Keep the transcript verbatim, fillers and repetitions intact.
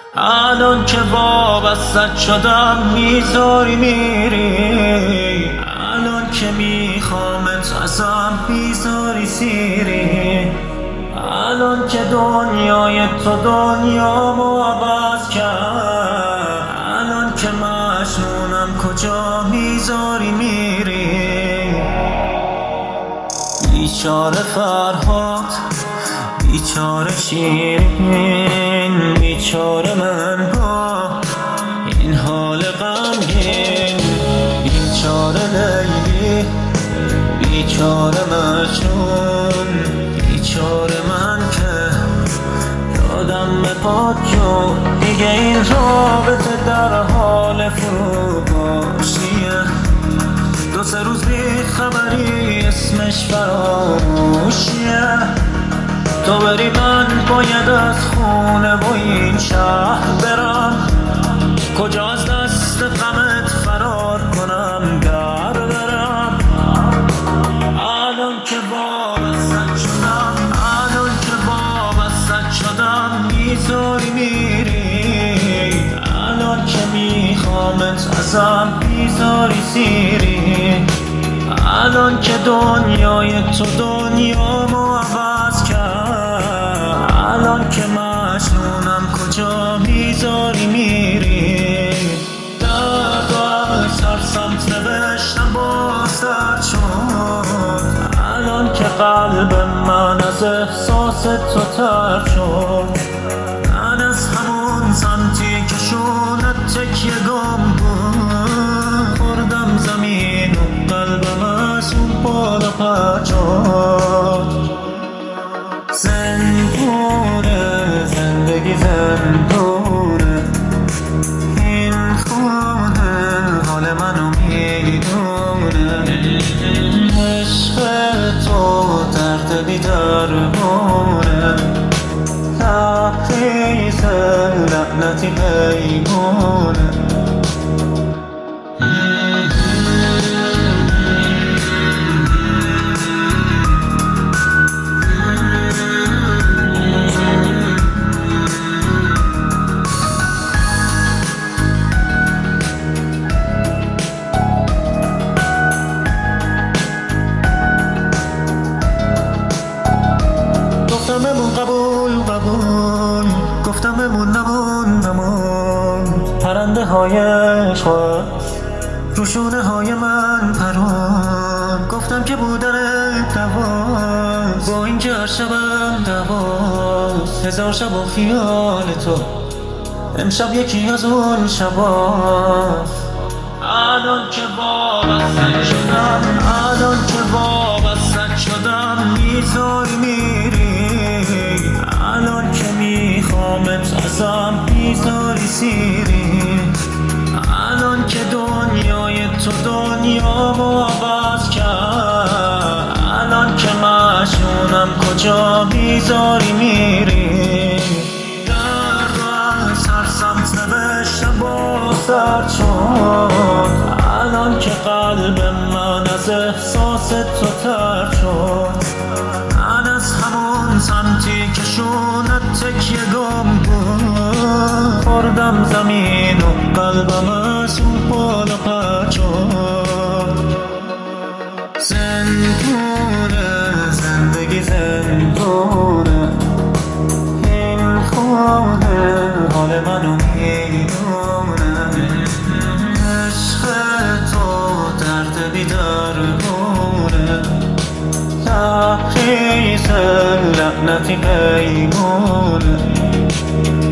الان که وابستت شدم میذاری میری، الان که میخوامت ازم میذاری سیری، الان که دنیای تو دنیامو عوض کرد، الان که مجنونم کجا میذاری میری. بیچاره فرهاد، بیچاره شیرین، بیچاره من با این حال غمگین، بیچاره لیلی، بیچاره مجنون، بیچاره من که دادم به پاچو دیگه این رابطه در حال فروپاشیه. دو سه روز بی خبری اسمش فراموشیه. تو بری من باید از خونه و این شهر برم، کجا از دست غمت فرار کنم در برم. الان که وابستت شدم، الان که وابستت شدم میذاری میری، الان که میخوامت ازم میذاری سیری، الان که دنیای تو دنیامو عوض کرد، الان که مجنونم کجا میذاری میری. درد و از هر سمت نوشتم باز درد شد، الان که قلب من از احساس تو تر شد. من از همون سمتی که شونت تکیه گم بود خوردم زمین و قلبم از اون بالا پد شد. زندونه زندگی زندونه، این خونه حال منو میدونه. عشق تو درد بی درمونه، لبریز لعنتی پیمونه. گفتم بمون قبول قبول، گفتم بمون نمون نمون. پرنده های عشق روشونه های من پرون، گفتم که بودن دواست با این که هر شبم دواست. هزار شب و خیال تو امشب یکی از اون شباست. الان که وابستت شدم، الان که وابستت شدم میذاری میری، الان که میخوامت ازم میذاری سیری، الان که دنیای تو دنیامو عوض کرد، الان که مجنونم کجا میذاری میری. درد و از هر سمت نوشتم باز درد شد، الان که قلب من از احساس تو تر شد. من از همون سمتی که شونت تکیه گم بود خوردم زمین و قلبم از اون بالا پد شد. زندونه زندگی زندونه، این خونه حال منو میدونه. عشق تو درد بی درمونه، لبریز لعنتی پیمونه.